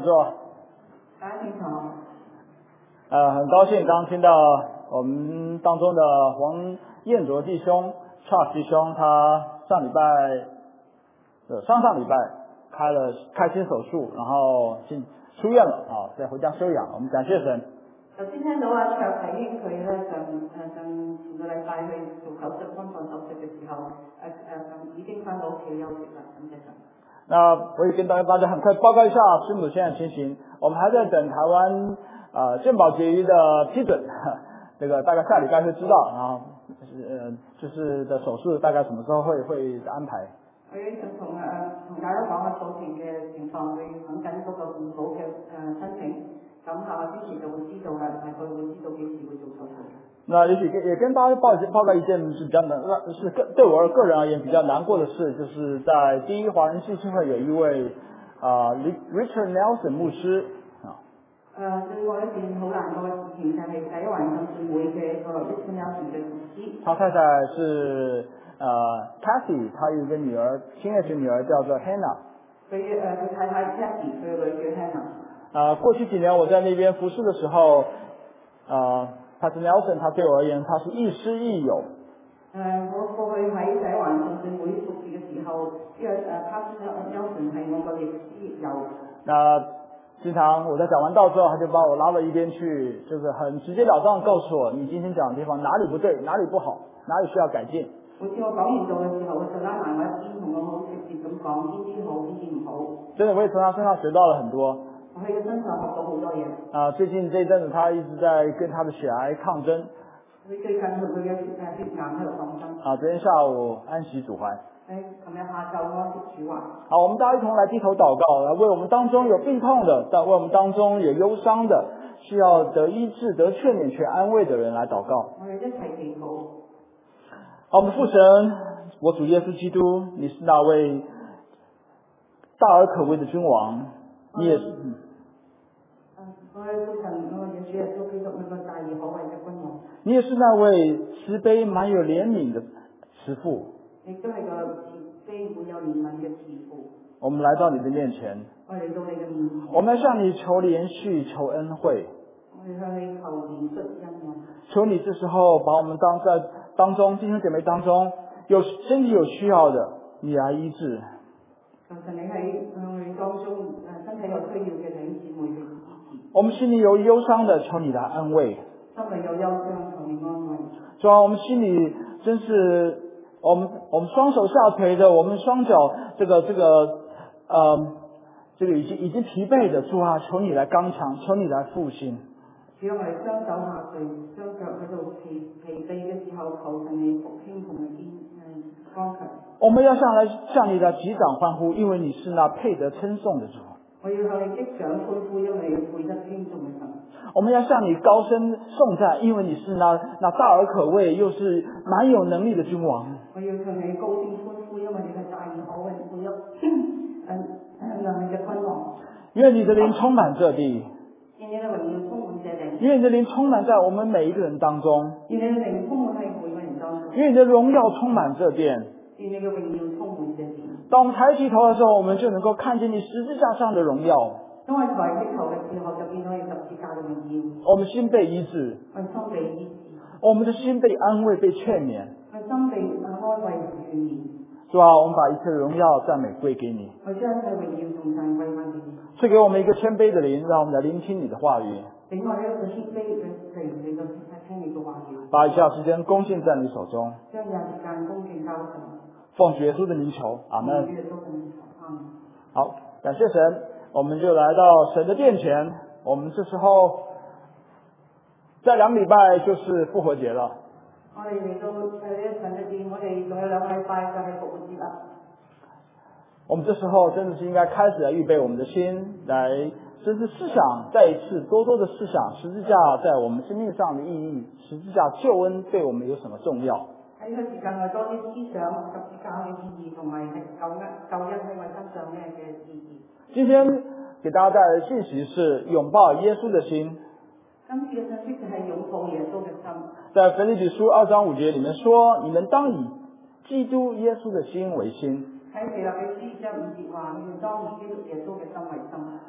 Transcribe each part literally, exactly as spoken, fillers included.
座。 大家你好。 呃，很高兴刚听到我们当中的黄彦卓弟兄、Charles 弟兄，他上礼拜呃上上礼拜开了开心手术，然后进出院了啊，再回家休养。我们感谢神。 頭先聽到阿卓提興佢咧上誒上前個禮拜去做手術肝臟手術嘅時候，誒誒上已經翻到屋企休息啦，感謝神。 那我也跟大家很快報告一下師母現在的情形，我們還在等台灣呃健保結餘的批准，這個大概下禮拜會知道，然後呃就是的手術大概什麼時候會會安排。 佢同誒同大家講下早前嘅情況，佢等緊嗰個護保嘅誒申請。咁啊，之前就會知道啦，大概會知道幾時會做手術。 那也許也跟大家報報告一件是比較難，是個對我個人而言比較難過的事，就是在第一華人基金會有一位啊、呃、Richard Nelson 牧師啊。 誒，對我一件好難過嘅事情就係第一華人基金會嘅個 Richard Nelson 嘅牧師。 他太太是呃 Kathy， 他有一個女兒，親愛的女兒叫做 Hannah。 佢誒佢太太 Kathy， 佢個女叫 Hannah。 啊、呃，過去幾年我在那邊服侍的時候，啊 Pastor Nelson 他對我而言他是亦師亦友。 誒、呃，我過去喺第一華人基金會服侍嘅時候，因為誒 Pastor Nelson 係我個亦師亦友。那經常我在講完道之後，他就把我拉到一邊去，就是很直截了當告訴我，你今天講的地方哪裡不對，哪裡不好，哪裡需要改進。 每次我講完道嘅時候，佢就拉埋我一邊，同我好直接咁講邊啲好，邊啲唔好。 真的，我也從他身上學到了很多。 我喺佢身上學到好多嘢。 啊，最近這一陣子，他一直在跟他的血癌抗爭。 佢最近同佢嘅血誒血癌喺度抗爭。 啊，昨天下午安息主懷。 誒，琴日下晝安息主懷。 好，我們大家一同來低頭禱告，來為我們當中有病痛的，但為我們當中有憂傷的，需要得醫治、得勸勉、卻安慰的人來禱告。 我哋一齊祈禱。 好，我們父神，我主耶穌基督，你是那位大而可畏的君王，你也是。嗯我哋父神，我哋主耶穌基督，那個大而可畏嘅君王。 你也是那位慈悲、滿有憐憫的慈父。 亦都係個慈悲、滿有憐憫嘅慈父。 我們來到你的面前。 我哋嚟到你嘅面前。 我們要向你求憐恤、求恩惠。 我哋向你求憐恤恩惠。 求你這時候把我們當在當中弟兄姐妹當中有身體有需要的，你來醫治。 求神你喺我哋當中誒身體有需要嘅弟兄姊妹去醫治。 我們心裡有憂傷的，求你來安慰。 心裡有憂傷，求你安慰。 主啊，我們心裡真是我們我們雙手下垂的，我們雙腳這個這個呃這個已經已經疲憊的，主啊，求你來剛強，求你來復興。 只要我哋雙手下垂，雙腳喺度疲疲憊嘅時候，求神你復興同埋堅誒剛強。 我們要向來向你來擊掌歡呼，因為你是那配得稱頌的主。 我要向你擊掌歡呼，因為你配得稱頌嘅神。 我們要向你高聲頌讚，因為你是那那大而可畏，又是滿有能力的君王。 我要向你高聲歡呼，因為你係大而可畏、富有誒能力嘅君王。 願你的靈充滿這地。 願你嘅榮耀充滿這地。 願你的靈充滿在我們每一個人當中。 願你嘅靈充滿喺每個人當中。 願你的榮耀充滿這殿。 願你嘅榮耀充滿這地。 當我們抬起頭的時候，我們就能夠看見你十字架上的榮耀。 當我抬起頭嘅時候，就見到你十字架嘅榮耀。 我們心被醫治。 我心被醫治。 我們的心被安慰、被勸勉。 我心被安慰和勸勉。 主啊，我們把一切榮耀讚美歸給你。 我將一切榮耀頌讚歸返給你。 賜給我們一個謙卑的靈，讓我們來聆聽你的話語。 俾我一個謙卑嘅靈，嚟到聽你嘅話語。 把以下時間恭敬在你手中。 將有時間恭敬交上。 奉主耶穌的名求，阿門。 主耶穌的名求，阿門。 好，感謝神，我們就來到神的殿前。我們這時候再兩禮拜就是復活節了。 我哋嚟到誒神嘅殿，我哋仲有兩個禮拜就係復活節啦。 我們這時候真的是應該開始來預備我們的心，來真是思想，再一次多多的思想十字架在我們生命上的意義，十字架救恩對我們有什麼重要。 喺呢個時間我多啲思想十字架嘅意義，同埋係救恩救恩喺我身上咩嘅意義。 今天給大家帶來的信息是擁抱耶穌的心。 今次嘅信息就係擁抱耶穌嘅心。 在腓立比書二章五節裡面說，你們當以基督耶穌的心為心。 喺腓立比書一章五節話，你們當以基督耶穌嘅心為心。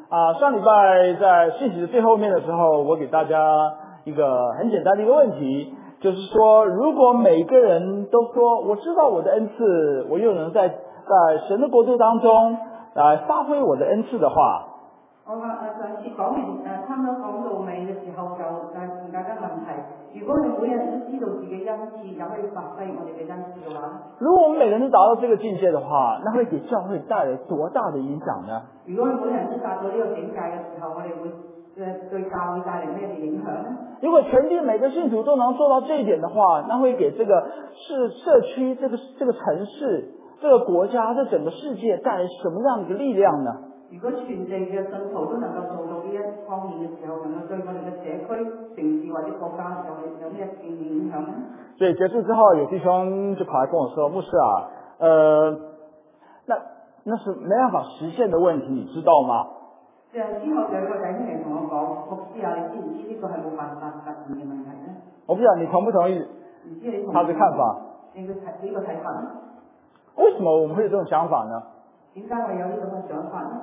啊，上礼拜在信息的最后面的时候，我给大家一个很简单的一个问题，就是说，如果每个人都说我知道我的恩赐，我又能在在神的国度当中来发挥我的恩赐的话， 我話誒上次講完誒差唔多講到尾嘅時候，就誒問大家問題：如果你每人都知道自己恩賜，又可以發揮我哋嘅恩賜嘅話， 如果我们每个人都达到这个境界的话，那会给教会带来多大的影响呢？ 如果每人都達到呢個境界嘅時候，我哋會誒對教會帶嚟咩嘅影響呢？ 如果全地每个信徒都能做到这一點的話，那會給這個是社區、這個這個城市、這個國家、這整個世界帶來什麼樣的一個力量呢？ 如果全地嘅信徒都能夠做到呢一方面嘅時候，能夠對我哋嘅社區、城市或者國家有有咩正面影響呢？ 所以結束之後，有弟兄就跑來跟我說：牧師啊，呃，那那是沒辦法實現的問題，你知道嗎？ 之後之後就有個弟兄嚟同我講：牧師啊，你知唔知呢個係冇辦法實現嘅問題呢？ 我不知道你同不同意唔知你同他的看法？ 你嘅睇呢個睇法呢？ 為什麼我們會有這種想法呢？ 點解我有呢種嘅想法呢？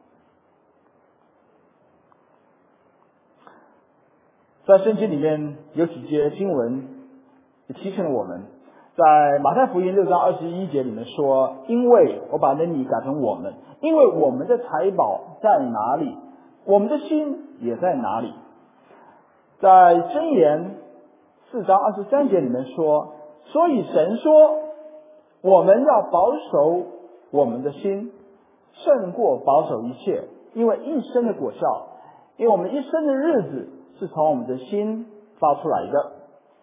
在聖經裡面有幾節經文也提醒了我們，在馬太福音六章二十一節裡面說：因為我把那你改成我們，因為我們的財寶在哪裡，我們的心也在哪裡。在箴言四章二十三節裡面說：所以神說，我們要保守我們的心，勝過保守一切，因為一生的果效，因為我們一生的日子是從我們的心發出來的。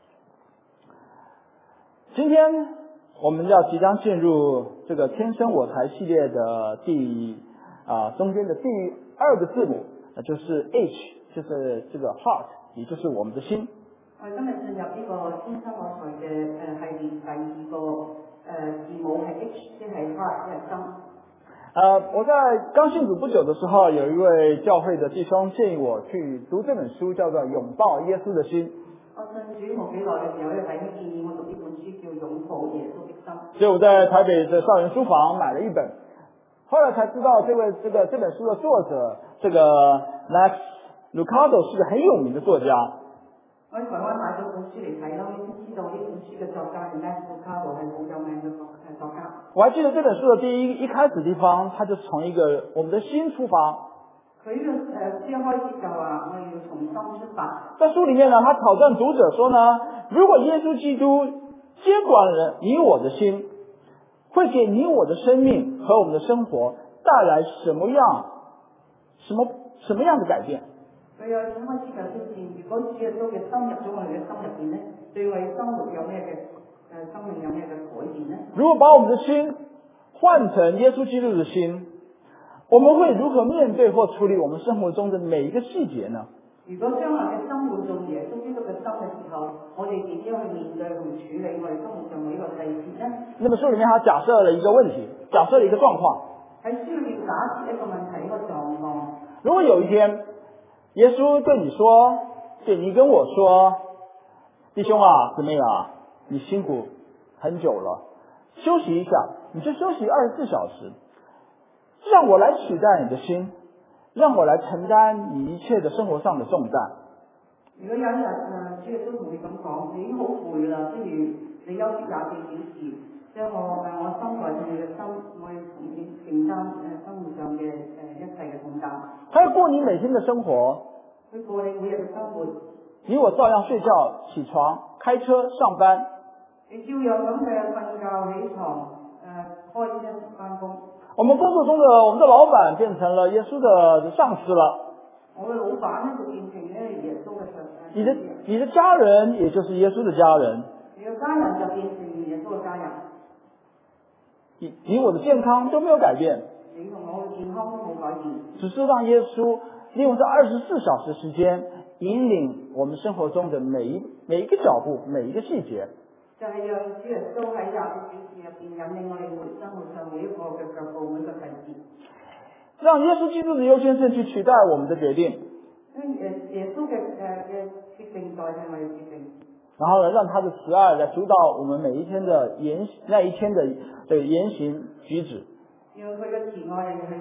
今天我們要即將進入這個天生我材系列的第啊中間的第二個字母，就是 H， 就是這個 heart， 也就是我們的心。 我哋今日進入呢個天生我材嘅誒系列第二個誒、呃、字母係 H， 即係 heart， 即係心。 呃，我在剛信主不久的時候，有一位教會的弟兄建議我去讀這本書，叫做《擁抱耶穌的心》。 我信主冇幾耐嘅時候，有弟兄建議我讀呢本書叫《擁抱耶穌的心》。 所以我在台北的少年書房買了一本，後來才知道這位這個這本書的作者，這個 Max Lucado 是個很有名的作家。 我喺台灣買咗本書嚟睇啦，我先知道呢本書嘅作家 Max Lucado 係好有名嘅作誒作家。 我還記得這本書的第一一開始地方，他就從一個我們的心出發。 佢呢個誒書一開始就話我哋要從心出發。 在書裡面呢，他挑戰讀者說呢，如果耶穌基督接管了你我的心，會給你我的生命和我們的生活帶來什麼樣、什麼什麼樣的改變？ 佢有一開始就挑戰，如果主耶穌嘅心入咗我哋嘅心入邊咧，對我哋生活有咩嘅誒生命有咩嘅改變呢？如果把我們的心換成耶穌基督的心，我們會如何面對或處理我們生活中的每一個細節呢？ 如果將來嘅生活中耶穌基督嘅心嘅時候，我哋點樣去面對同處理我哋生活上每一個細節呢？那麼書裡面他假設了一個問題，假設了一個狀況。喺書裡面假設一個問題，一個狀況。 如果有一天耶穌對你說，對你跟我說，弟兄啊，姊妹啊，你辛苦很久了，休息一下，你就休息二十四小時，讓我來取代你的心，讓我來承擔你一切的生活上的重擔。如果有一日誒，主耶穌同你咁講，你已經好攰啦，不如你休息廿四小時，將我誒我心內對你嘅心，我要同你承擔誒生活上嘅誒一切嘅重擔。他要過你每天的生活，佢過你每日嘅生活。你我照樣睡覺、起床、開車、上班。你照樣咁嘅瞓覺、起床、誒開車、翻工。我們工作中的我們的老闆變成了耶穌的上司了。我的老闆呢就變成咧耶穌嘅上司。你的你的家人也就是耶穌的家人。你的家人就變成耶穌嘅家人。你你我的健康都沒有改變。你同我嘅健康都冇改變。只是讓耶穌利用這二十四小時時間，引領我們生活中的每一每一個腳步，每一個細節。就係讓主耶穌喺廿四小時入邊引領我哋活生活上每一個嘅腳步，每一個細節。讓耶穌基督的優先順序取代我們的決定。誒耶穌嘅誒嘅決定代替我哋決定。然後呢，讓他的慈愛來主導我們每一天的言那一天的的言行舉止。讓佢嘅慈愛係主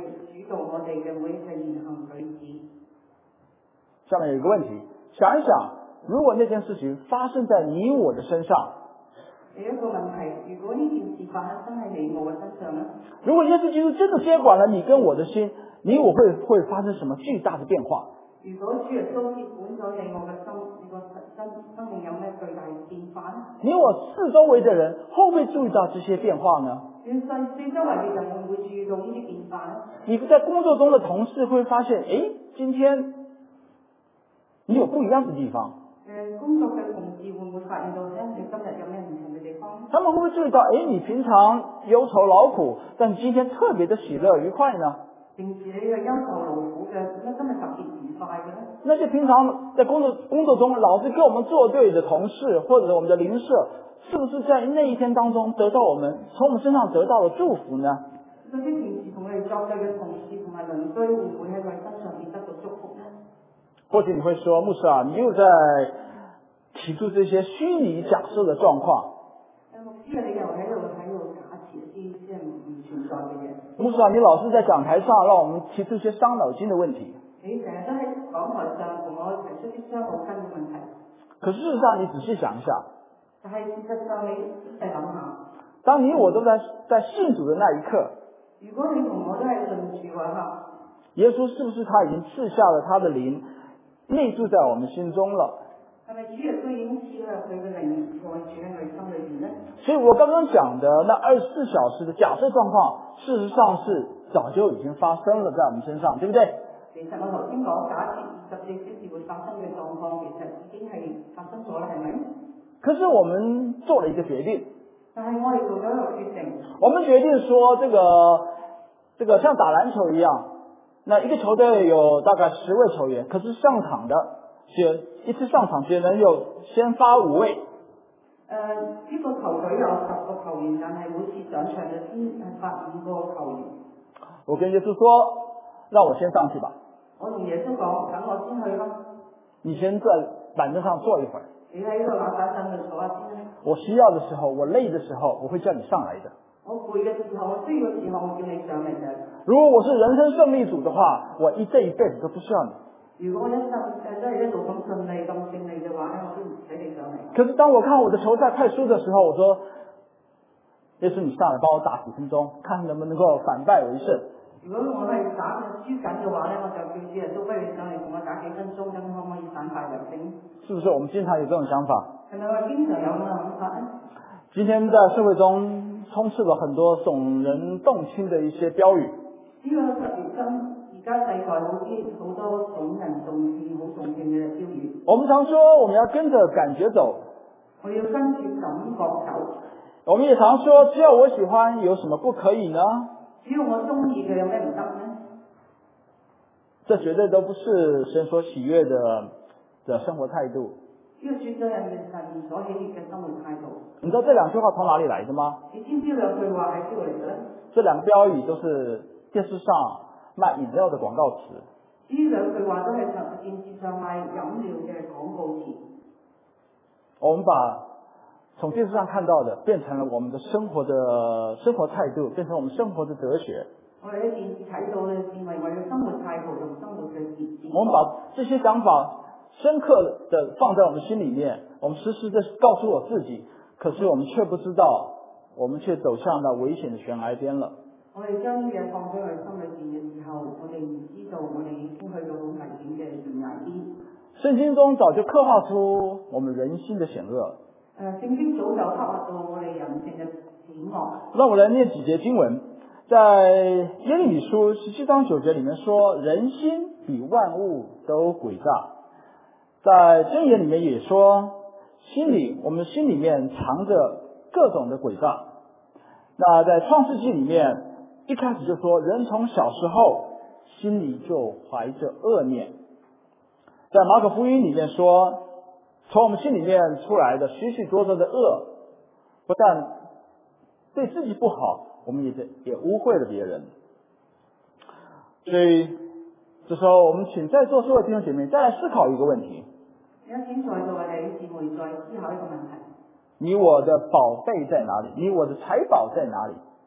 導我哋嘅每一個言行舉止。 下面有一個問題，想一想，如果那件事情發生在你我的身上， 有一個問題，如果呢件事發生喺你我嘅身上呢？ 如果耶穌基督真的接管了你跟我的心，你我會會發生什麼巨大的變化？ 如果主耶穌接管咗你我嘅心，你個生生命有咩巨大嘅變化呢？ 你我四周圍的人會不會注意到這些變化呢？ 四四周圍嘅人會唔會注意到呢啲變化呢？ 你在工作中的同事會發現，誒，今天你有不一樣的地方。 誒，工作嘅同事會唔會發現到咧？你今日有咩唔同嘅地方？ 他們會不會注意到，誒，你平常憂愁勞苦，但今天特別的喜樂愉快呢？ 平時你嘅憂愁勞苦嘅，點解今日特別愉快嘅呢？ 那些平常在工作工作中老是跟我們作對的同事，或者我們的鄰舍，是不是在那一天當中得到我們從我們身上得到了祝福呢？ 嗰啲平時同我哋作對嘅同事同埋鄰居，會唔會喺佢身上邊得到祝福呢？ 或者你會說，牧師啊，你又在提出這些虛擬假設的狀況。 牧師啊，你又喺度喺度假設一啲即係唔存在嘅嘢。 牧師啊，你老是在講台上讓我們提出一些傷腦筋的問題。 你成日都喺講台上同我提出啲傷腦筋嘅問題。 可事實上，你仔細想一下。 但係事實上，你仔細諗下， 當你我都在在信主的那一刻， 如果你同我都係信主嘅話， 耶穌是不是他已經賜下了他的靈，內住在我們心中了？ 係咪主耶穌已經賜咗佢嘅靈內住喺我哋心裏邊呢？ 所以我剛剛講的那二十四小時的假設狀況，事實上是早就已經發生了在我們身上，對不對？ 其實我頭先講假設二十四小時會發生嘅狀況，其實已經係發生咗啦，係咪？ 可是我們做了一個決定， 但係我哋做咗一個決定， 我們決定說，這個這個像打籃球一樣，那一個球隊有大概十位球員，可是上場的只一次上場只能有先發五位。 誒，呢個球隊有十個球員，但係每次上場就先係發五個球員。 我跟耶穌說，讓我先上去吧。 我同耶穌講，等我先去啦。 你先在板凳上坐一會兒。 你喺呢個冷板凳度坐下先啦。 我需要的時候，我累的時候，我會叫你上來的。 我攰嘅時候，我需要嘅時候，我叫你上嚟嘅。 如果我是人生勝利組的話，我一這一輩子都不需要你。 如果我一生誒真係一路咁順利咁勝利嘅話咧，我都唔使你上嚟。 可是當我看我的球賽快輸的時候，我說：耶穌，你上來幫我打幾分鐘，看能不能夠反敗為勝。 如果我係打輸緊嘅話咧，我就叫主耶穌，不如你上嚟同我打幾分鐘，咁可唔可以反敗為勝？是不是我們經常有這種想法？係咪我經常有咁嘅諗法呢？ 今天在社會中充斥了很多聳人動聽的一些標語。 呢個特別今而家世界好啲好多聳人動聽、好動聽嘅標語。我們常說我們要跟着感覺走。我要跟住感覺走。 我們也常說，只要我喜歡，有什麼不可以呢？ 只要我中意嘅，有咩唔得呢？ 這絕對都不是神所喜悅的的生活態度。 呢個絕對係神所喜悅嘅生活態度。 你知道這兩句話從哪裡來的嗎？ 你知唔知兩句話係邊度嚟嘅呢？ 這兩個標語都是電視上賣飲料的廣告詞。 呢兩句話都係上電視上賣飲料嘅廣告詞。 我們把從電視上看到的變成了我們的生活的生活態度，變成我們生活的哲學。 我哋喺電視睇到嘅變為我哋生活態度同生活嘅哲學。 我們把這些想法深刻的放在我們心裡面，我們時時的告訴我自己，可是我們卻不知道，我們卻走向那危險的懸崖邊了。我哋將呢嘢放喺我哋心裏邊嘅時候，我哋唔知道我哋已經去到好危險嘅懸崖邊。聖經中早就刻畫出我們人心的險惡。 誒，聖經早就刻畫到我哋人性嘅險惡。 讓我來念幾節經文，在耶利米書十七章九節裡面說，人心比萬物都詭詐。在箴言裡面也說，心裡我們心裡面藏着各種的詭詐。那在創世紀裡面一開始就說，人從小時候心裡就懷着惡念。在馬可福音裡面說，從我們心裡面出來的許許多多的惡，不但對自己不好，我們也也污穢了別人。所以這時候我們請在座所有弟兄姐妹再來思考一個問題。 有請在座嘅弟兄姊妹再思考一個問題。 你我的寶貝在哪裡？你我的財寶在哪裡？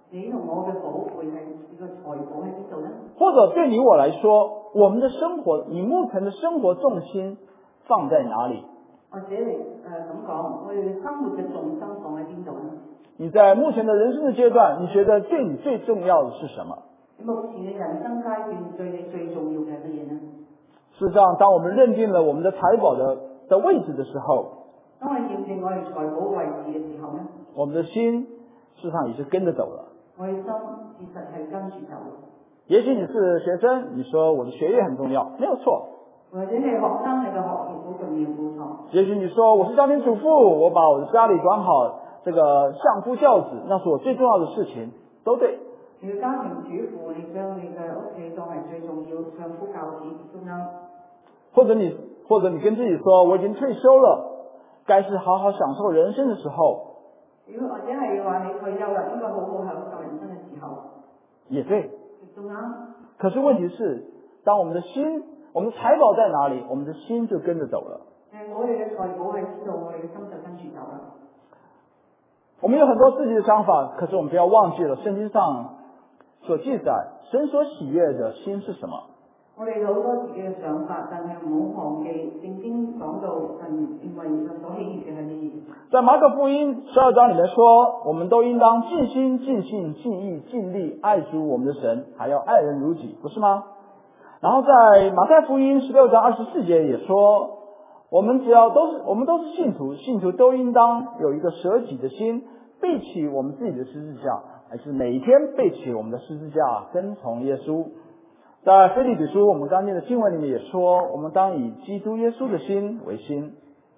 你同我嘅寶會係呢個財寶喺邊度呢？ 或者對你我來說，我們的生活，你目前的生活重心放在哪裡？ 或者你誒咁講，我哋嘅生活嘅重心放喺邊度呢？ 你在目前的人生的階段，你覺得對你最重要的是什麼？ 目前嘅人生階段對你最重要嘅係乜嘢呢？ 事實上，當我們認定了我們的財寶的的位置的時候， 當我認定我哋財寶位置嘅時候呢， 我們的心事實上也是跟着走了。 我嘅心其實係跟住走。 也許你是學生，你說我的學業很重要，沒有錯。 或者你係學生，你嘅學業好重要，冇錯。 也許你說我是家庭主婦，我把我的家裏管好，這個相夫教子，那是我最重要的事情，都對。 你嘅家庭主婦，你將你嘅屋企當係最重要，相夫教子都啱。 或者你或者你跟自己說，我已經退休了，該是好好享受人生的時候。 如果或者係話你退休啦，應該好好享受人生嘅時候。 也對。 都啱。 可是問題是，當我們的心，我們的財寶在哪裡，我們的心就跟着走了。 誒，我哋嘅財寶係知道，我哋嘅心就跟住走啦。 我們有很多自己的想法，可是我們不要忘記了聖經上所記載，神所喜悅的心是什麼？ 我哋好多自己嘅想法，但係唔好忘記聖經講到神認為神所喜悅嘅係乜嘢。在馬可福音十二章裡面說，我們都應當盡心、盡性、盡意、盡力愛主我們的神，還要愛人如己，不是嗎？然後在馬太福音十六章二十四節也說，我們只要都是我們都是信徒，信徒都應當有一個捨己的心，背起我們自己的十字架，還是每一天背起我們的十字架，跟從耶穌。在腓立比書我們剛念的經文裡面也說，我們當以基督耶穌的心為心。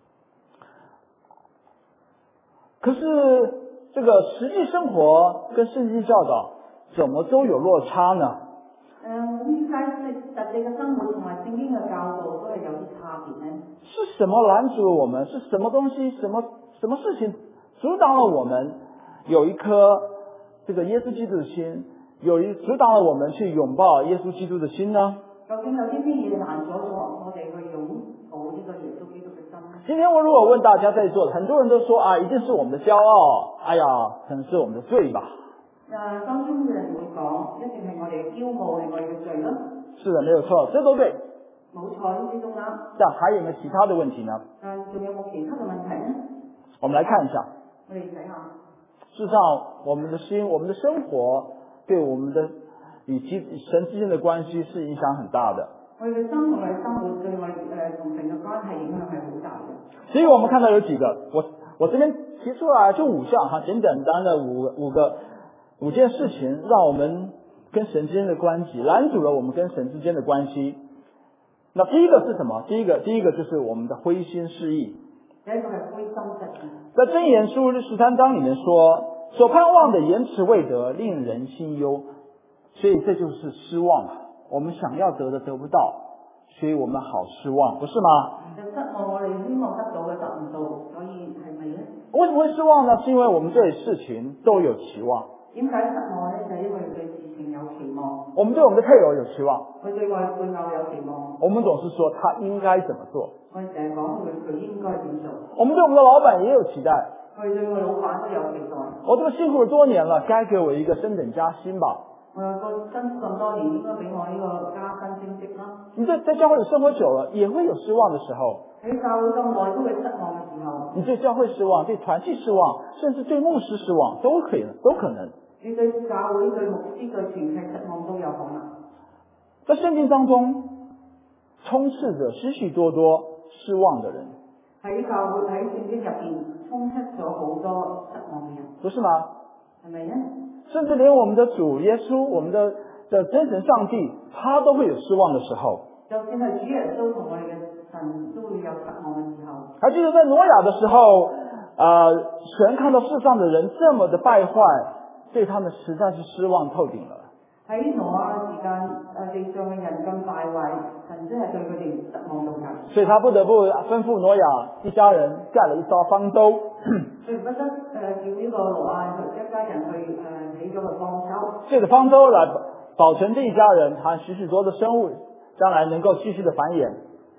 可是這個實際生活跟聖經教導怎麼都有落差呢？ 嗯，點解實際嘅生活同埋聖經嘅教導都係有啲差別呢？ 是什麼攔阻了我們？是什麼東西？什麼什麼事情阻擋了我們有一顆這個耶穌基督的心？有一阻擋了我們去擁抱耶穌基督的心呢？ 究竟有啲咩嘢攔阻咗我哋去擁抱呢個耶穌基督嘅心呢？ 今天我如果問大家在座，很多人都說啊，一定是我們的驕傲，哎呀，可能是我們的罪吧。 誒，當中嘅人會講，一定係我哋嘅驕傲，係我哋嘅罪咯。 是的，沒有錯，這都對。 冇錯，呢啲都啱。 但還有沒有其他的問題呢？ 誒，仲有冇其他嘅問題呢？ 我們來看一下。 我哋睇下。 事實上，我們的心，我們的生活，對我們的與神之間的關係是影響很大的。 我哋嘅生活嘅生活對我哋誒同神嘅關係影響係好大嘅。 所以我們看到有幾個，我我這邊提出來就五項哈，簡簡單的五五個五件事情，讓我們跟神之間的關係攔阻了我們跟神之間的關係。那第一個是什麼？第一個第一個就是我們的灰心失意。 第一個係灰心失意。 在箴言書十三章裡面說，所盼望的延遲未得，令人心憂。所以這就是失望啊！我們想要得的得不到，所以我們好失望，不是嗎？ 就失望，我哋希望得到嘅得唔到，所以係咪呢？ 為什麼會失望呢？是因為我們對事情都有期望。 點解失望呢？就係因為對事情有期望。 我們對我們的配偶有期望。 佢對我哋配偶有期望。 我們總是說他應該怎麼做。 我哋成日講佢佢應該點做。 我們對我們的老闆也有期待。 佢對我老闆都有期待。 我這麼辛苦了多年了，該給我一個升等加薪吧。 我個辛苦咁多年，應該俾我呢個加薪升職啦。 你在在教會裏生活久了，也會有失望的時候。 喺教會咁耐都會失望嘅時候。 你對教會失望，對團契失望，甚至對牧師失望，都可以，都可能。 你對教會、對牧師、對團契失望都有可能。 在聖經當中，充斥着許許多多失望的人。 喺教會喺聖經入邊充斥咗好多失望嘅人， 不是嗎？ 係咪呢？ 甚至連我們的主耶穌，我們的的真神上帝，他都會有失望的時候。 就算係主耶穌同我哋嘅神都會有失望嘅時候。 還記得在挪亞的時候，啊、呃，神看到世上的人這麼的敗壞，對他們實在是失望透頂了。 喺挪亞嘅時間，誒地上嘅人咁敗壞，神真係對佢哋失望到極。 所以他不得不吩咐挪亞一家人蓋了一艘方舟。 所以不得誒叫呢個挪亞一家人去誒起咗個方舟。 借着方舟來保存這一家人，他許許多的生物將來能夠繼續的繁衍。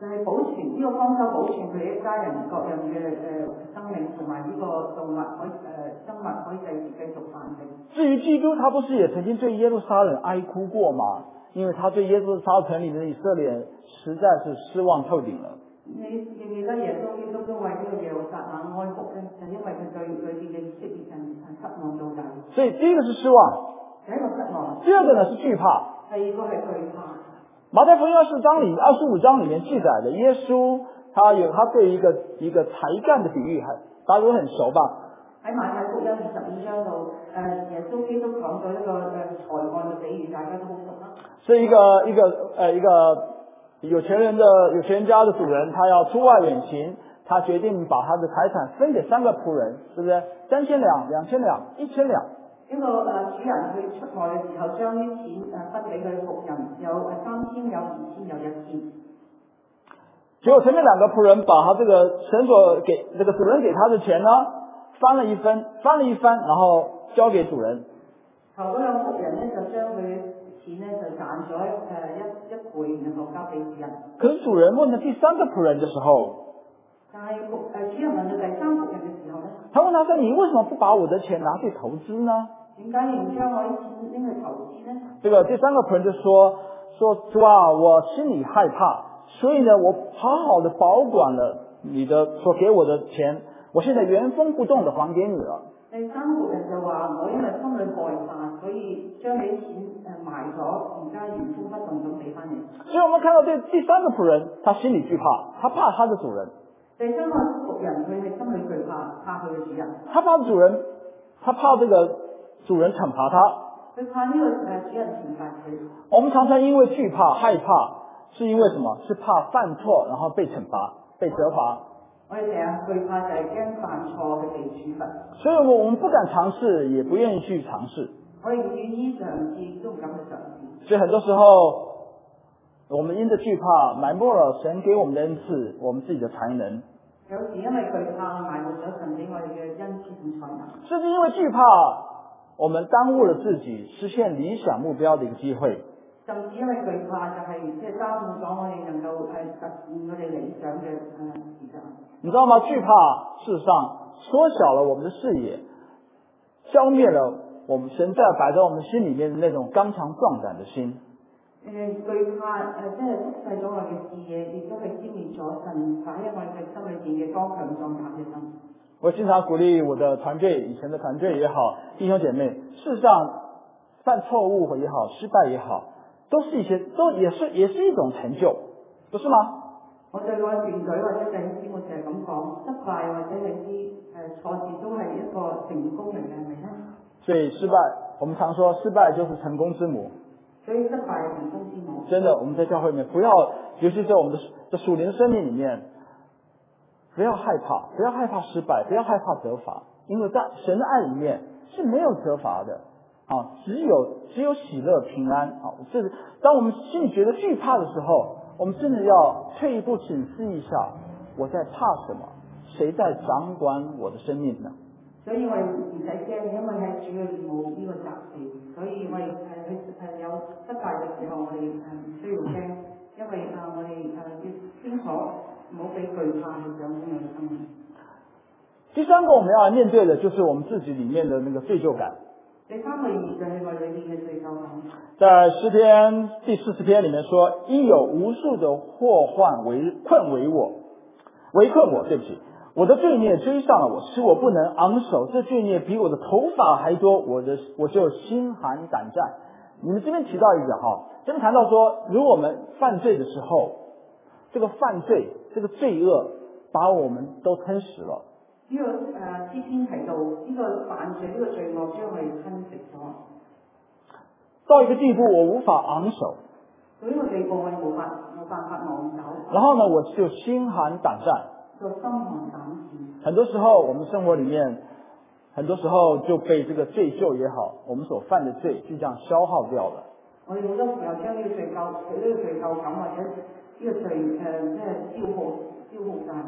就係保存呢、這個方舟，保存佢哋一家人各人嘅誒生命，同埋呢個動物可以誒、呃、生物可以繼繼續繁殖。 至於基督，他不是也曾經對耶路撒冷哀哭過嗎？因為他對耶路撒冷城裏的以色列實在是失望透頂了。 你記唔記得耶穌基督都為呢個耶路撒冷哀哭咧？就因為佢對裏邊嘅以色列人係失望到底。所以第一個是失望， 第一個失望。 第二個呢是懼怕。 第二個係懼怕。 馬太福音二十章裏二十五章裏面記載的，耶穌他有他對一個一個才幹的比喻，還大家都很熟吧？ 喺馬太福音二十五章度，誒耶穌基督講咗一個誒才幹嘅比喻，大家都好熟啦。 是一個一個誒一個有錢人的有錢人家的主人，他要出外遠行，他決定把他的財產分給三個僕人，是不是？三千兩、兩千兩、一千兩。 呢個誒主人去出外嘅時候，將啲錢誒分俾佢僕人，有誒三千，有二千，有一千。 結果前面兩個僕人把他這個神所給這個主人給他的錢呢，翻了一分，翻了一番，然後交給主人。 後嗰兩僕人呢，就將佢錢呢就賺咗誒一一倍，然後交俾主人。 可是主人問了第三個僕人的時候， 但係僕誒主人問到第三僕人嘅時候呢， 他問他說：你為什麼不把我的錢拿去投資呢？ 點解你唔將我啲錢拎去投資呢？ 這個第三個僕人就說：說主啊，我心裡害怕，所以呢，我好好的保管了你的所給我的錢，我現在原封不動的還給你了。 第三僕人就話：我因為心裡害怕，所以將你啲錢誒埋咗，而家原封不動咁俾翻你。 所以我們看到這第三個僕人，他心裡懼怕，他怕他的主人。 第三個僕人佢係心裡懼怕，怕佢嘅主人。 他怕主人，他怕這個主人懲罰他。 佢怕呢個誒主人懲罰佢。 我們常常因為懼怕、害怕，是因為什麼？是怕犯錯，然後被懲罰、被責罰。 我哋成日懼怕就係驚犯錯嘅被處罰。 所以我我們不敢嘗試，也不願意去嘗試。 我哋願意嘗試，都唔敢去嘗試。 所以很多時候，我們因着懼怕，埋沒了神給我們的恩賜，我們自己的才能。 有時因為懼怕，埋沒咗神俾我哋嘅恩賜同才能。 甚至因為懼怕，我們耽誤了自己實現理想目標的一個機會。 甚至因為懼怕，就係即係耽誤咗我哋能夠係實現我哋理想嘅誒時間。 你知道嗎？懼怕事實上縮小了我們的視野，消滅了我們神在擺在我們心裏面的那種剛強壯膽的心。 誒懼怕誒即係縮細咗我哋嘅視野，亦都係消滅咗神擺喺我哋嘅心裏邊嘅剛強壯膽嘅心。 我經常鼓勵我的團隊，以前的團隊也好，弟兄姐妹，事實上犯錯誤也好，失敗也好，都是一些都也是也是一種成就，不是嗎？ 我對我團隊或者弟兄姊妹成日咁講，失敗或者係啲誒錯事都係一個成功嚟嘅，係咪咧？所以失敗，我們常說失敗就是成功之母。所以失敗係成功之母。真的，我們在教會裏面不要，尤其在我們的的屬靈生命裏面，不要害怕，不要害怕失敗，不要害怕責罰，因為在神的愛裏面是沒有責罰的啊，只有只有喜樂平安啊。這當我們心裡覺得懼怕的時候，我們真的要退一步審視一下，我在怕什麼？誰在掌管我的生命呢？所以我哋唔使驚，因為喺主裏面冇呢個責備，所以我哋係係有失敗嘅時候，我哋係唔需要驚，因為啊我哋誒要清楚，唔好俾懼怕去掌管我哋生命。第三個我們要來面對的，就是我們自己裡面的那個罪疚感。第三個意義就係我哋裏面嘅罪疚感。在詩篇第四十篇裡面說，因有無數的禍患圍困圍我，圍困我，對不起。我的罪孽追上了我，使我不能昂首。這罪孽比我的頭髮還多，我的我就心寒膽戰。你們這邊提到一個哈，這邊談到說，如果我們犯罪的時候，這個犯罪，這個罪惡把我們都吞噬了。呢個誒詩篇提到呢個犯罪呢個罪惡將我哋吞噬咗，到一個地步我無法昂首。到呢個地步我哋冇法冇辦法昂首。然後呢，我就心寒膽戰。就心寒膽戰。很多時候我們生活裡面，很多時候就被這個罪疚也好，我們所犯的罪就這樣消耗掉了。我哋好多時候將呢個罪疚，呢個罪疚感或者呢個罪誒即係消耗消耗晒。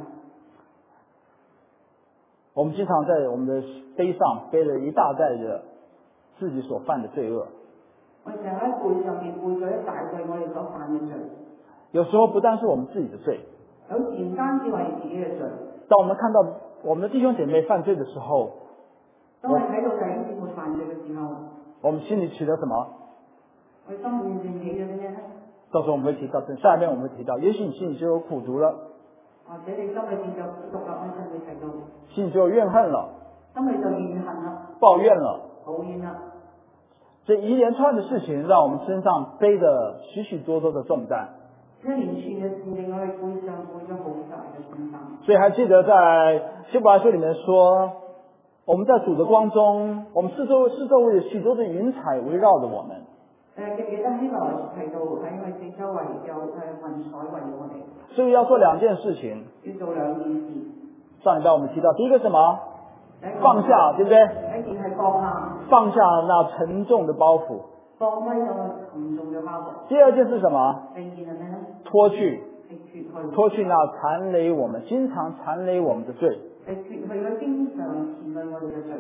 我們經常在我們的背上背了一大袋的自己所犯的罪惡。我哋成日喺背上面背咗一大堆我哋所犯嘅罪。 有时候不但是我们自己的罪， 有時唔單止為自己嘅罪。 當我們看到我們的弟兄姐妹犯罪的時候， 當我哋睇到弟兄姊妹犯罪嘅時候， 我們心裡起了什麼？ 我哋心裏面起咗啲咩呢？ 到時候我們會提到，下面我們會提到，也許你心裡就有苦毒了， 或者你心裏邊就獨立咧，真會提到， 心裡就有怨恨了， 心裡就怨恨啦， 抱怨了， 抱怨啦。 這一連串的事情，讓我們身上背着許許多多的重擔。 一連串嘅事令我哋背上背咗好大嘅重擔。 所以還記得在希伯來書裡面說，我們在主的光中，我們四周四周圍有許多的雲彩圍繞着我們。 誒，記唔記得希伯來書提到喺我哋四周圍有誒雲彩圍繞我哋？ 所以要做兩件事情。 要做兩件事。 上禮拜我們提到第一個什麼？放下，對不對？ 第一件係放下。 放下那沉重的包袱。 放低咗沉重嘅包袱。 第二件是什麼？ 第二件係咩咧？ 脫去。 係脫去。 脫去那纏累我們、經常纏累我們的罪。 係脫去咗經常纏累我哋嘅罪。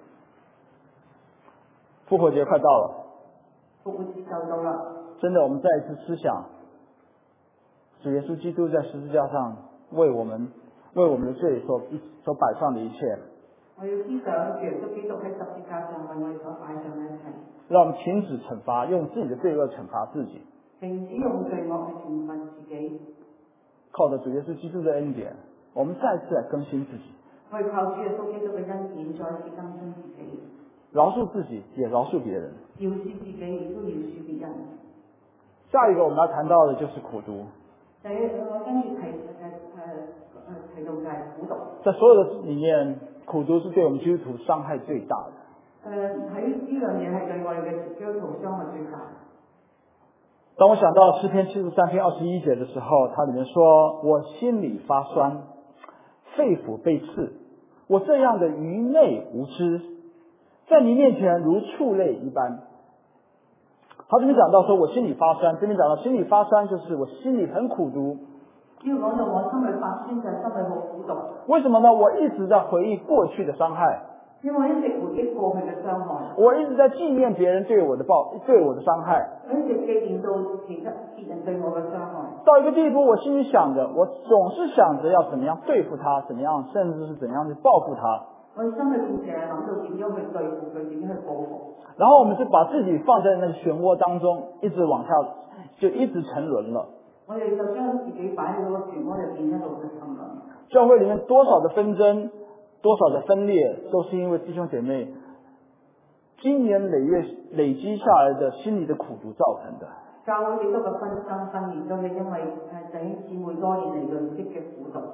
復活節快到了。 復活節就到啦。真的，我們再一次思想，主耶穌基督在十字架上為我們、為我們的罪所所擺上的一切。我要思想主耶穌基督喺十字架上為我哋所擺上嘅一切。讓我們停止懲罰，用自己的罪惡懲罰自己。 停止用罪惡去懲罰自己。 靠着主耶穌基督的恩典，我們再次來更新自己。 我哋靠主耶穌基督嘅恩典，再次更新自己。 饒恕自己，也饒恕別人。 饒恕自己，亦都饒恕別人。 下一個我們要談到的就是苦毒。 第一，我跟住提誒誒誒提到就係苦毒。 在所有的裡面，苦毒是對我們基督徒傷害最大的。誒喺呢樣嘢係對我哋嘅基督徒傷害最大。 當我想到詩篇七十三篇二十一節的時候，它裡面說：我心裡發酸，肺腑被刺，我這樣的愚昧無知，在你面前如畜類一般。他這邊講到說我心裡發酸，這邊講到心裡發酸就是我心裡很苦毒。 要講到我心裡發酸就係心裡好苦毒。 為什麼呢？我一直在回憶過去的傷害。 因為我一直回憶過去嘅傷害。 我一直在紀念別人對我的報對我的傷害。 我一直紀念到其他別人對我嘅傷害。 到一個地步，我心裡想着，我總是想着要怎麼樣對付他，怎麼樣，甚至是怎樣去報復他。 我心裡邊成日諗到點樣去對付佢，點樣去報復。 然後我們就把自己放在那個漩渦當中，一直往下，就一直沉淪了。 我哋就將自己擺喺嗰個漩渦入邊，一路去沉淪。 教會裡面多少的紛爭，多少的分裂，都是因為弟兄姐妹經年累月累積下來的心裡的苦毒造成的。 教會幾多個紛爭分裂，都係因為誒弟兄姊妹多年嚟累積嘅苦毒。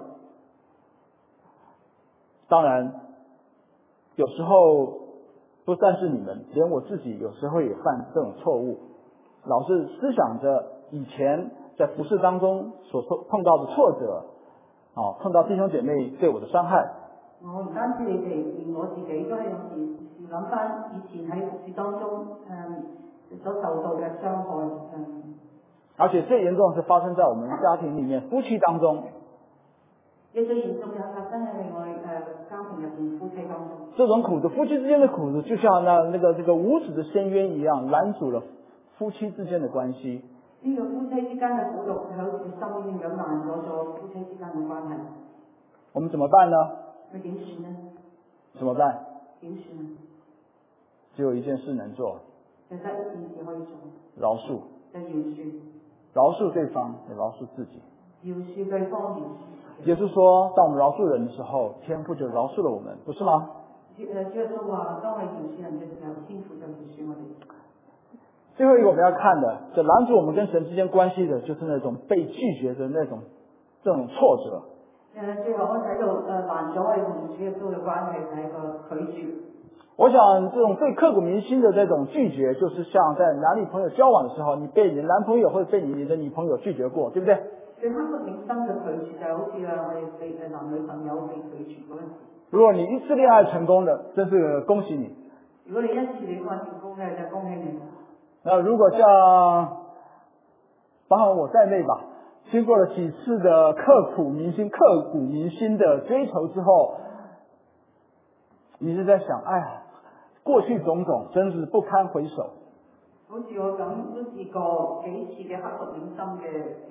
當然，有時候不單是你們，連我自己有時候也犯這種錯誤，老是思想着以前在服事當中所碰到的挫折，啊，碰到弟兄姐妹對我的傷害。 我唔單止你哋，連我自己都係有時時諗翻以前喺服事當中誒、嗯、所受到嘅傷害。嗯， 而且最嚴重的是發生在我們家庭裡面，夫妻當中。 亦最嚴重嘅發生喺另外誒家庭入邊夫妻當中。 這種苦毒，夫妻之間的苦毒，就像那那個這個無止的深淵一樣，攔阻了夫妻之間的關係。 呢個夫妻之間嘅苦毒係好似深淵咁攔阻咗夫妻之間嘅關係。 我們怎麼辦呢？ 佢點算呢？ 怎麼辦？ 點算啊？ 只有一件事能做， 就得一件事可以做， 饒恕。 就饒恕， 饒恕對方，也饒恕自己。 饒恕對方，饒恕。 也就是說，當我們饒恕人的時候，天父就饒恕了我們，不是嗎？ 誒，主耶穌話：當我饒恕人嘅時候，天父就饒恕我哋。 最後一個我們要看的，就攔阻我們跟神之間關係的，就是那種被拒絕的那種這種挫折。誒， 最後我睇到誒攔阻我哋同主耶穌嘅關係係一個拒絕。 我想這種最刻骨銘心的這種拒絕，就是像在男女朋友交往的時候，你被你的男朋友或者被你的女朋友拒絕過，對不對？ 最刻骨銘心嘅拒絕就係好似啊，我哋被誒男女朋友被拒絕嗰陣時。 如果你一次戀愛成功的，真是恭喜你。 如果你一次戀愛成功嘅，就恭喜你。 那如果像包括我在內吧，經過了幾次的刻骨銘心、刻骨銘心的追求之後，你是在想，哎呀，過去種種真是不堪回首。 好似我咁都試過幾次嘅刻骨銘心嘅嘅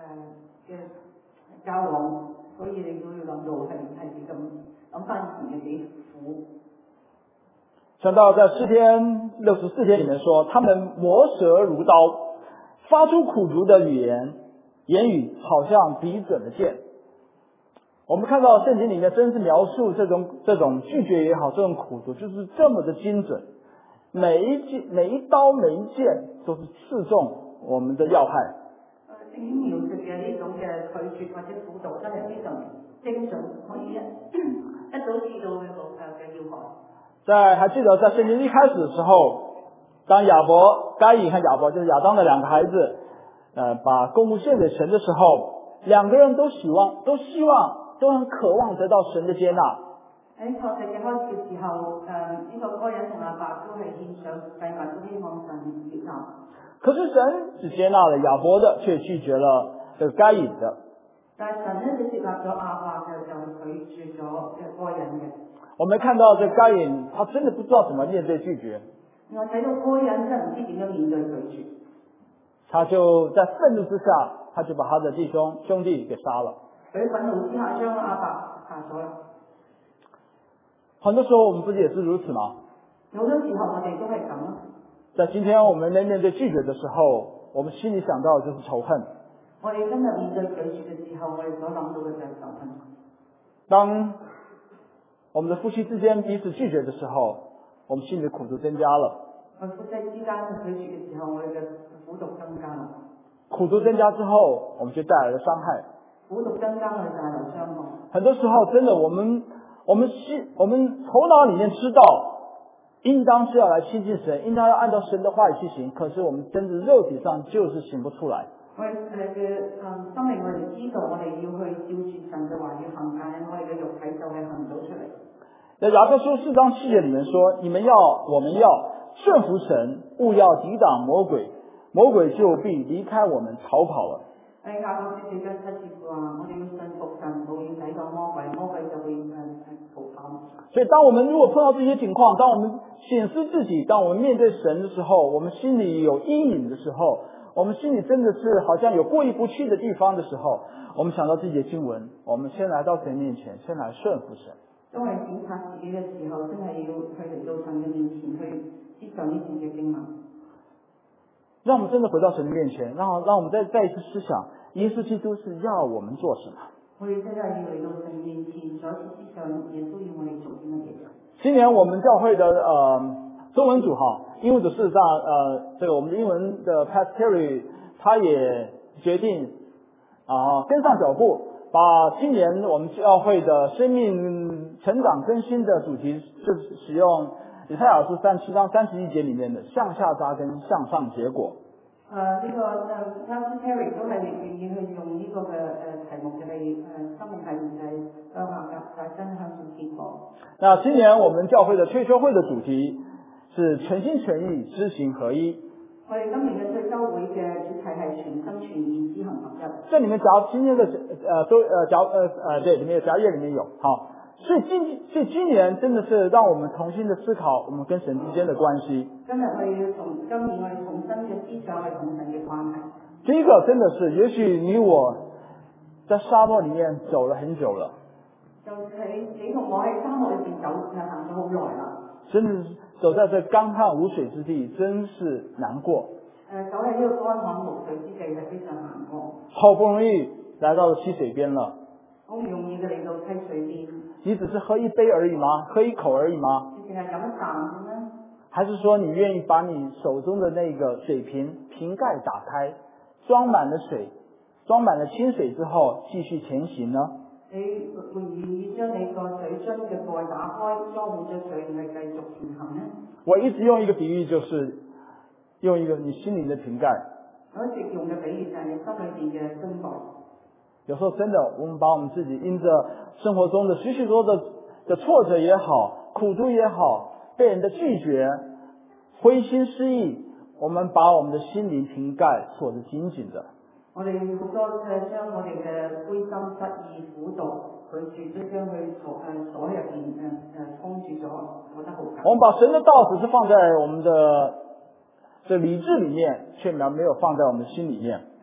誒嘅交往，所以你都要諗到係係幾咁諗翻以前嘅幾苦。 想到在詩篇六十四篇里面說，他們磨舌如刀，發出苦毒的語言，言語好像筆準的劍。我們看到聖經裡面真是描述這種這種拒絕也好，這種苦毒就是這麼的精準，每一劍每一刀每一劍都是刺中我們的要害。 聖經描述嘅呢種嘅拒絕或者苦毒真係非常精準，可以一一早知道佢老嘅要害。 在還記得在聖經一開始的時候，當亞伯該隱和亞伯就是亞當的兩個孩子，呃，把供物獻給神的時候，兩個人都希望都希望都很渴望得到神的接納。 喺創世嘅開始嘅時候，誒、呃、呢、這個該隱同亞伯都係獻上祭物，都希望神接納。可是神只接納了亞伯的，卻拒絕了這個該隱的。 但係神咧就接納咗亞伯嘅，就拒絕咗嘅該隱嘅。 我們看到這該隱，他真的不知道怎麼面對拒絕。 我睇到該隱真係唔知點樣面對拒絕。 他就在憤怒之下，他就把他的弟兄兄弟給殺了。 佢憤怒之下將亞伯殺咗啦。 很多時候我們不是也是如此嗎？ 好多時候我哋都係咁。 在今天我們面對拒絕的時候，我們心裡想到的就是仇恨。 我哋今日面對拒絕嘅時候，我哋所諗到嘅就係仇恨。 當我們的夫妻之間彼此拒絕的時候，我們心裡的苦毒增加了。 我夫妻之間拒絕嘅時候，我哋嘅苦毒增加了。 苦毒增加之後，我們就帶來了傷害。 苦毒增加，我哋帶來傷害。 很多時候，真的，我們我們心我們頭腦裡面知道，應當是要來親近神，應當要按照神的話語去行，可是我們真的肉體上就是行不出來。 我哋嘅誒生命，我哋知道我哋要去照住神嘅話語行，但係我哋嘅肉體就係行唔到出嚟。 在雅各書四章七節裡面說：你們要，我們要順服神，務要抵擋魔鬼，魔鬼就必離開我們逃跑了。 喺雅各書四章七節話：我哋要順服神，務要抵擋魔鬼，魔鬼就會誒誒逃跑。 所以，當我們如果碰到這些情況，當我們審視自己，當我們面對神的時候，我們心裡有陰影的時候，我們心裡真的是好像有過意不去的地方的時候，我們想到自己的經文，我們先來到神面前，先來順服神。 當我哋檢查自己嘅時候，真係要去嚟到神嘅面前去思想呢段嘅經文。 讓我們真的回到神的面前，讓讓我們再再一次思想，耶穌基督是要我們做什麼？ 我哋真係要嚟到神面前，再一次思想耶穌要我哋做啲乜嘢。 今年我們教會的呃中文組哈，英文組事實上呃這個我們的英文的 Pastor Terry 他也決定啊、呃、跟上腳步。把今年我們教會的生命成長更新的主題，就是使用以賽亞書三十七章三十一節裡面的向下扎根，向上結果。 誒、呃，呢、這個誒 Pastor Terry 都係願意去用呢個嘅誒題目嘅係誒生命係唔係向下扎根，向上結果。那今年我們教會的退休會的主題是全心全意知行合一。 我哋今年嘅退休會嘅主題係全心全意知行合一。 這裡面夾今天的呃都呃夾呃呃對，裡面有夾頁裡面有好，所以今所以今年真的是讓我們重新的思考我們跟神之間的關係。 今日我哋要從今年我哋重新嘅思想係同神嘅關係。 第一個真的是，也許你我在沙漠裡面走了很久了。 就係你同我喺沙漠裏邊走就行咗好耐啦。 真的是走在這乾旱無水之地，真是難過。 誒，走喺呢個乾旱無水之地係非常難過。 好不容易來到了溪水邊了， 好唔容易嘅嚟到溪水邊。 你只是喝一杯而已嗎？喝一口而已嗎？ 你淨係飲一啖呢？ 還是說你願意把你手中的那個水瓶瓶蓋打開，裝滿了水，裝滿了清水之後，繼續前行呢？ 你會唔願意將你個水樽嘅蓋打開，裝滿咗水，係繼續前行呢？我一直用一個比喻，就是用一個你心靈的瓶蓋。 我一直用嘅比喻就係你心裏邊嘅樽蓋。 有時候真的，我們把我們自己因着生活中的許許多多的的挫折也好，苦毒也好，被人的拒絕，灰心失意，我們把我們的心靈瓶蓋鎖得緊緊的。 我哋好多嘅將我哋嘅灰心失意、苦毒拒絕，都將佢鎖誒鎖喺入邊誒誒封住咗，覺得好緊。 我們把神的道只是放在我們的這理智裡面，卻沒有放在我們的心裡面。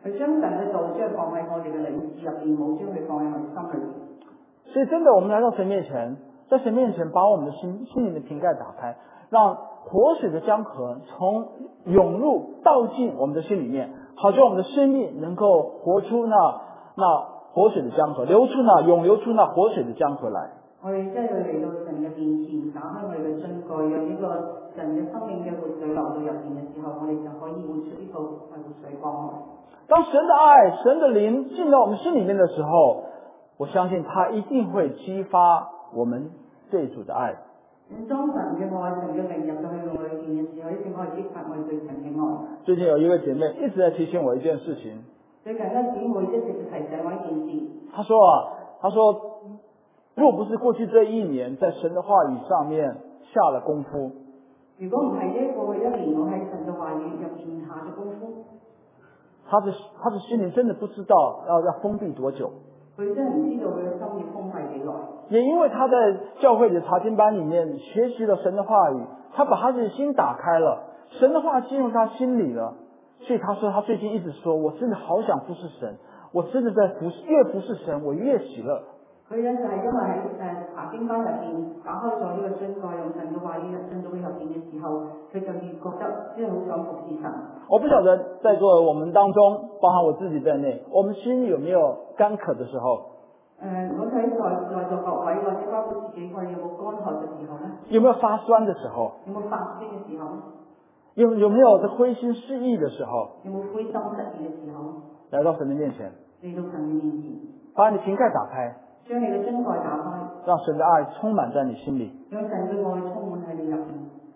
佢將神嘅道將放喺我哋嘅理智入邊，冇將佢放喺我哋心裏邊。 所以真的，我们来到神面前，在神面前把我们的心心灵的瓶盖打开，让活水的江河从涌入倒进我们的心里面，好叫我们的生命能够活出那那活水的江河，流出那涌流出那活水的江河来。 我哋真係嚟到神嘅面前，打開我哋嘅樽蓋，讓呢個神嘅生命嘅活水流到入邊嘅時候，我哋就可以活出呢個活水江河。 當神的愛、神的靈進到我們心裡面的時候，我相信他一定會激發我們對主的愛。 當神嘅愛、神嘅靈入到去我裏邊嘅時候，一定可以激發我哋對神嘅愛。 最近有一位姐妹一直在提醒我一件事情。 最近嘅姊妹一直提醒我一件事。她說啊，她說，若不是過去這一年在神的話語上面下了功夫， 如果唔係呢過去一年我喺神嘅話語入邊下咗功夫， 她的她的心靈真的不知道要要封閉多久。 佢真係唔知道佢嘅心要封閉幾耐。 也因為他在教會的查經班裡面學習了神的話語，他把他的心打開了，神的話進入他心裡了。所以他說他最近一直說，我真的好想服侍神，我真的在服侍，越服侍神我越喜樂。 佢咧就係因為喺誒查經班入邊打開咗呢個樽蓋，用神嘅話語進到佢入邊嘅時候，佢就越覺得即係好想服侍神。 我不曉得在座我們當中，包含我自己在內，我們心裡有沒有乾渴的時候？ 誒，我睇在在座各位或者包括自己，我哋有冇乾渴嘅時候咧？ 有沒有發酸的時候？ 有冇發酸嘅時候？ 有有沒有灰心失意的時候？ 有冇灰心失意嘅時候？ 來到神的面前， 嚟到神嘅面前， 把你瓶蓋打開， 將你嘅樽蓋打開， 讓神的愛充滿在你心裡。 讓神嘅愛充滿喺你入邊。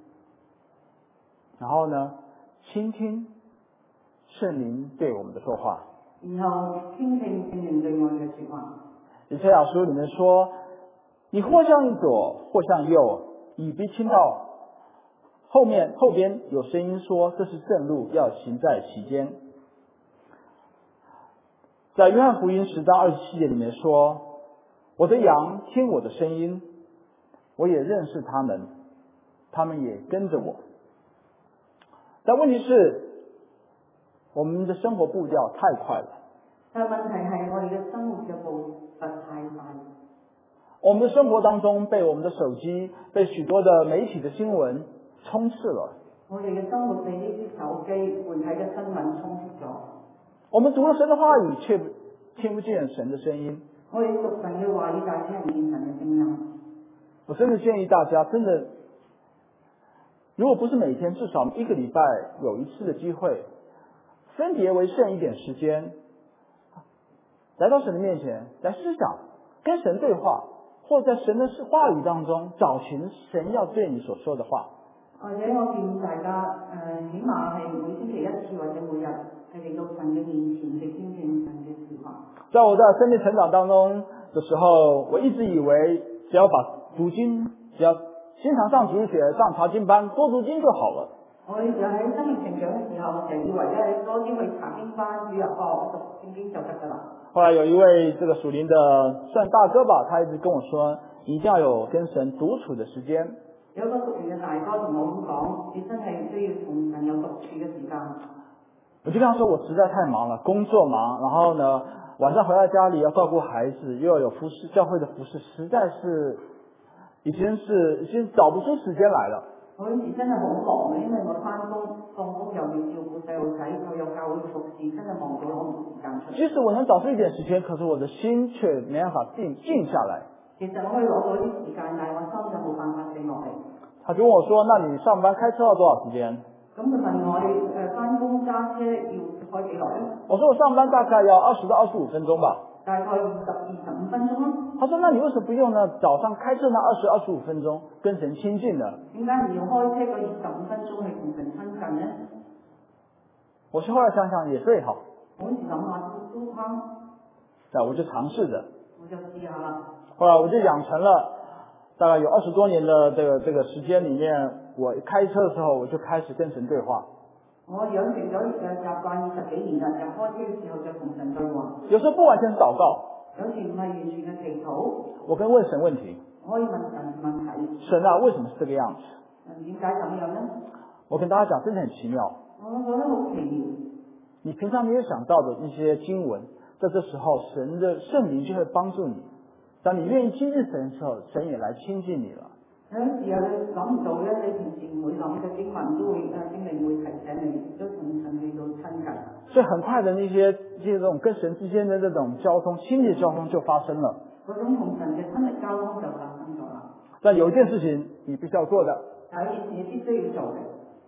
然後呢，傾聽聖靈對我們的說話。 然後傾聽聖靈對我嘅說話。 以賽亞書裡面說，你或向一左，或向右，以鼻傾倒。後面後邊有聲音說，這是正路，要行在其間。在約翰福音十章二十七節裡面說，我的羊聽我的聲音，我也認識他們，他們也跟着我。但問題是，我們的生活步調太快了。 但問題係我哋嘅生活嘅步伐太快。 我們的生活當中被我們的手機、被許多的媒體的新聞充斥了。 我哋嘅生活被呢啲手機、媒體嘅新聞充斥咗。 我們讀了神的話語，卻聽不見神的聲音。 我哋讀神嘅話語，但係聽唔見神嘅聲音。 我真的建議大家，真的，如果不是每天，至少一個禮拜有一次的機會，分別為聖一點時間，來到神的面前，來思想，跟神對話，或者在神的話語當中找尋神要對你所說的話。 或者我建議大家，誒、呃，起碼係每星期一次或者每日係嚟到神嘅面前去聽聽神嘅說話。在我在生命成長當中的時候，我一直以為只要把讀經，只要經常上主日學、上查經班，多讀經就好了。 我哋就喺生命成長嘅時候，我成日以為咧多啲去查經班、主日學讀聖經就得㗎啦。後來有一位這個屬靈的算大哥吧，他一直跟我說，一定要有跟神獨處的時間。 有個屬靈嘅大哥同我咁講，你真係需要同神有獨處嘅時間。 我就跟他說，我實在太忙了，工作忙，然後呢，晚上回到家裏要照顧孩子，又要有服侍教會的服侍，實在是已經是已經找不出時間來了。 我有時真係好忙嘅，因為我翻工放工又要照顧細路仔，又有教會服侍，真係忙到攞唔到時間出嚟。 即使我能找出一點時間，可是我的心卻沒辦法靜靜下來。 其實我可以攞到啲時間，但係我心就冇辦法靜落嚟。 他就問我說：那你上班開車要多少時間？ 咁佢問我哋誒翻工揸車要開幾耐咧？ 我說我上班大概要二十到二十五分鐘吧。 大概二十二十五分鐘咯。 他說：那你為什麼不用呢？早上開車那二十二十五分鐘跟神親近呢？ 點解你要開車嗰二十五分鐘去同神親近呢？ 我是後來想想也對哈。 我嗰時諗下都都啱。 那我就嘗試着。 我就試下啦。 後來我就養成了，大概有二十多年的這個這個時間裏面，我開車的時候我就開始跟神對話。 我養成咗嘅習慣二十幾年啦，入開車嘅時候就同神對話。 有時候不完全是禱告， 有時唔係完全嘅祈禱。 我跟問神問題。 我可以問神問題。 神啊，為什麼是這個樣子？ 嗯，點解咁樣呢？ 我跟大家講，真的很奇妙。 我覺得好奇妙。 你平常没有想到的一些經文，在這時候神的聖靈就會幫助你。當你願意親近神的時候，神也來親近你了。 有時候你諗唔到咧，你平時唔會諗嘅經文都會誒聖靈會提醒你，都同神去到親近。所以很快的那些這種跟神之間的這種交通，親密交通就發生了。嗰種同神嘅親密交通就發生咗啦。但有一件事情你必須要做的，有一件事你必須要做嘅。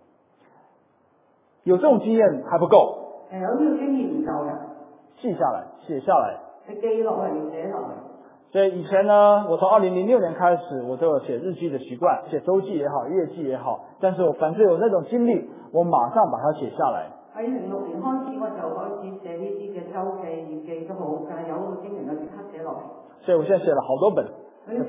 有這種經驗還不夠。誒，有呢個經驗唔夠嘅。記下來，寫下來。你記落嚟，寫落嚟。所以以前呢，我從二零零六年開始，我都有寫日記的習慣，寫週記也好，月記也好。但是我凡是有那種經歷，我馬上把它寫下來。喺零六年開始，我就開始寫呢啲嘅週記、月記都好，但係有個經驗就即刻寫落嚟。所以我現在寫了好多本日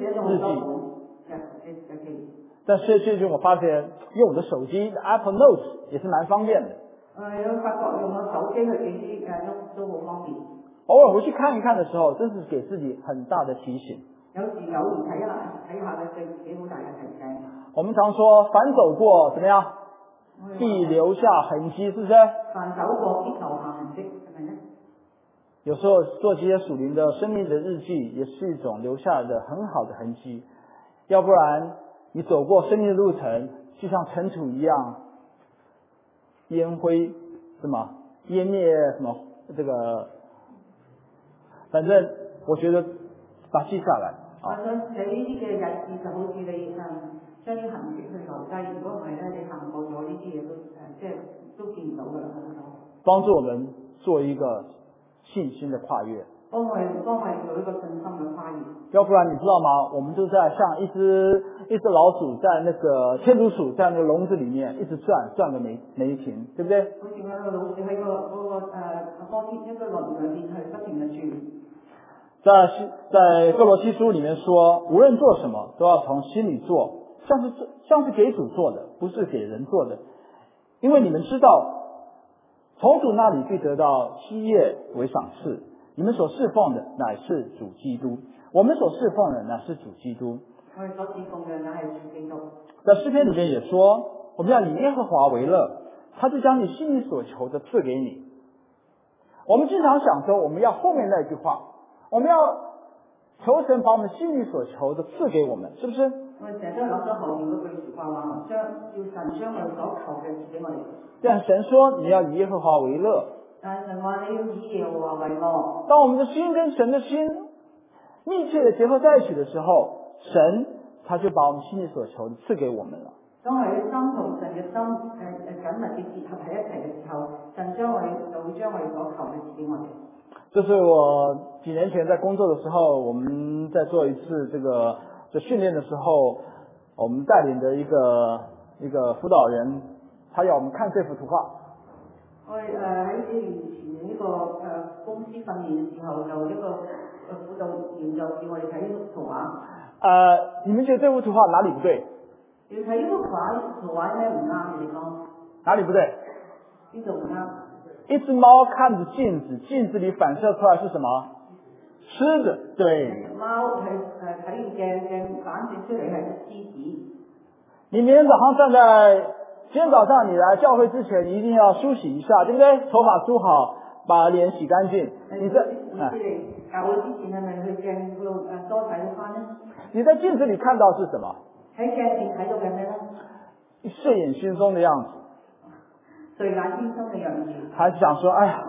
記。但是最近我發現用我的手機 Apple Notes 也是蠻方便的。誒，有發覺用我手機去記啲誒 notes 都好方便。偶爾回去看一看的時候，真是給自己很大的提醒。有時偶然睇下睇下嘅對自己好大嘅提醒。我們常說凡走過怎麼樣，必留下痕跡，是不是？凡走過必留下痕跡，係咪呢？有時候做這些屬靈的生命的日記，也是一種留下來的很好的痕跡。要不然你走過生命的路程，就像塵土一樣，煙灰什麼湮滅什麼這個。反正我覺得把記下來。我想寫呢啲嘅日記就好似你誒將啲痕跡去留低，如果唔係咧，你行過咗呢啲嘢都誒即係都見唔到㗎啦。幫助我們做一個信心的跨越。幫我哋幫我哋做一個信心嘅跨越。要不然你知道嗎？我們就在像一隻一隻老鼠在那個天竺鼠在那個籠子裡面一直轉轉個沒沒停，對不對？好似嗰個老鼠喺個嗰個誒波天一個輪裏面去不停嘅轉。在在哥羅西書裡面說，無論做什麼都要從心裡做，像是像是給主做的，不是給人做的。因為你們知道，從主那裡必得到基業為賞賜。你們所侍奉的乃是主基督，我們所侍奉的乃是主基督。我們所侍奉的乃是主基督。在詩篇裡面也說，我們要以耶和華為樂，他就將你心裡所求的賜給你。我們經常想說，我們要後面那句話。我們要求神把我們心裡所求的賜給我們，是不是？我們成日都諗咗後面嗰句說話話，將要神將我哋所求嘅賜給我哋。但神說你要以耶和華為樂。但神話你要以耶和華為樂。當我們的心跟神的心密切的結合在一起的時候，神他就把我們心裡所求的賜給我們了。當我哋嘅心同神嘅心誒誒緊密嘅結合喺一齊嘅時候，神將我哋就會將我哋所求嘅賜給我哋。這是我幾年前在工作的時候，我們在做一次這個就訓練的時候，我們帶領的一個一個輔導人，他要我們看這幅圖畫。我誒喺幾年前呢個誒公司訓練嘅時候，就一個輔導員就叫我哋睇呢幅圖畫。誒，你們覺得這幅圖畫哪裡不對？要睇呢幅畫圖畫咩唔啱嘅地方？哪裡不對？呢度唔啱。一隻貓看着鏡子，鏡子裏反射出來是什麼？獅子。對。貓係誒睇完鏡鏡反射出嚟係獅子。你明天早上站在，今天早上你來教會之前，你一定要梳洗一下，對不對？頭髮梳好，把臉洗乾淨。你在教會之前係咪去鏡嗰度誒多洗翻呢？你在鏡子裏看到是什麼？喺鏡前睇到嘅咩咧？睡眼惺忪的樣子。睡眼惺忪的樣子。還是想說，哎呀，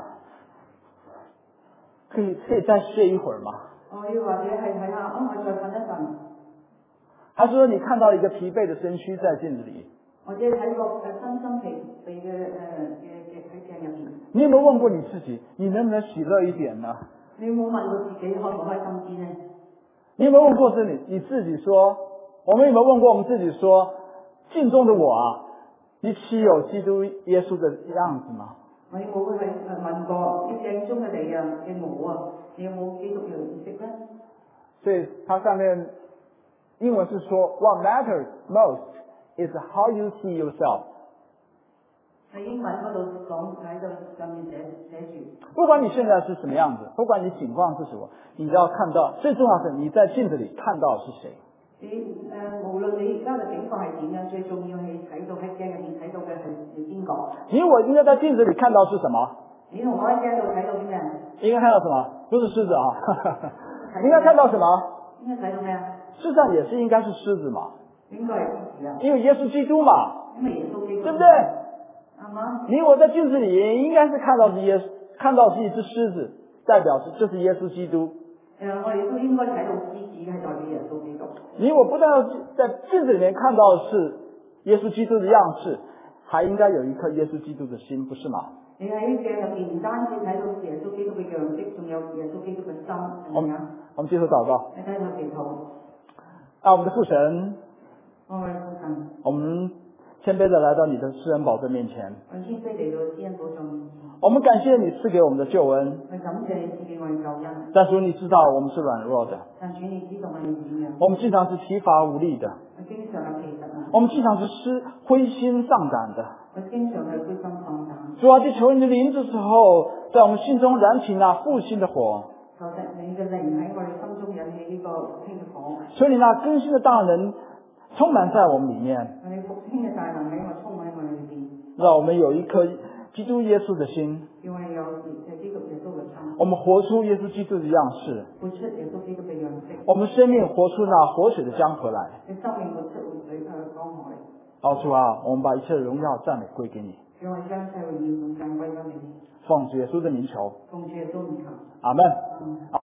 可以可以再睡一會兒嗎？我要或者係睇下，哦，我再瞓一陣。還是說你看到一個疲憊的身軀在鏡子裏？或者睇個誒身心疲憊嘅誒嘅嘅喺鏡入邊。你有冇問過你自己，你能不能喜樂一點呢？你有冇問過自己開唔開心啲呢？你有冇問過自己？你自己說，我們有冇問過我們自己說，鏡中的我啊？你豈有基督耶穌的樣子嗎？我有冇去問過啲鏡中嘅你啊嘅我啊？你有冇基督嘅意識呢？所以它上面英文是說 ，What matters most is how you see yourself。喺英文嗰度講喺度上面寫寫住。不管你現在是什麼樣子，不管你情況是什麼，你都要看到，最重要是你在鏡子裏看到是誰。你誒、呃，無論你而家嘅境況係點樣，最重要係睇到喺鏡入面睇到嘅係係邊個？你我應該在鏡子裏看到是什麼？ 你同我喺街度睇到啲咩？ 应该看到什么？不是狮子啊，应该看到什么？ 应该睇到咩啊？ 事实上也是应该是狮子嘛， 应该系狮子啊， 因为耶稣基督嘛， 因为耶稣基督， 对不对？ 啱嘛？ 你我在镜子里应该是看到是耶，看到是一只狮子，代表是这是耶稣基督。 誒，我哋都應該睇到獅子係代表耶穌基督。 你我不但要在镜子里面看到是耶穌基督的样式，还應該有一顆耶穌基督的心，不是嗎？ 你喺鏡入面唔單止睇到耶穌基督嘅樣式，仲有耶穌基督嘅心，係咪啊？ 我們接受禱告。 你睇下祈禱。 啊，我們的父神， 我哋父神， 我們謙卑地來到你的施恩寶座面前。 我謙卑嚟到施恩寶座面前。 我們感謝你賜給我們的救恩。 我感謝你賜給我哋救恩。 但主你知道我們是軟弱的。 但主你知道我哋點樣？ 我們經常是疲乏無力的。 我經常有疲乏啊。 我們經常是失灰心喪膽的。 我經常係灰心喪膽。 主啊，就求你的靈這時候在我們心中燃起那復興的火。 求神你嘅靈喺我哋心中引起呢個復興嘅火。 求你那更新的大能充滿在我們裡面。 你復興嘅大能喺我充滿喺我哋裏邊。 讓我們有一顆基督耶穌的心。 因為有係基督耶穌嘅心。 我們活出耶穌基督的樣式。 活出耶穌基督嘅樣式。 我們生命活出那活水的江河來。 你生命活出活水嘅江河嚟。 好主啊，我們把一切的榮耀讚美歸給你。 因為將一切榮耀頌讚歸給你。 奉主耶穌的名求。 奉主耶穌名求。 阿門。 嗯